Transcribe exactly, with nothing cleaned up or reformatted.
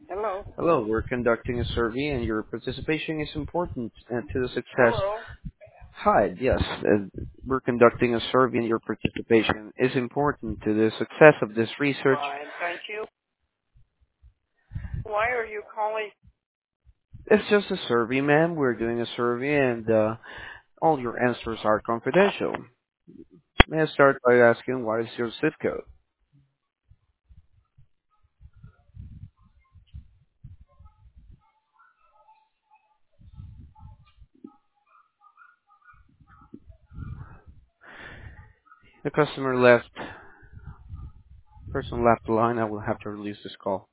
Hello. Hello, we're conducting a survey and your participation is important uh, to the success. Hello. Hi, yes, uh, we're conducting a survey and your participation is important to the success of this research. Fine, thank you. Why are you calling? It's just a survey, ma'am. We're doing a survey and uh, all your answers are confidential. May I start by asking what is your zip code? The customer left, person left the line. I will have to release this call.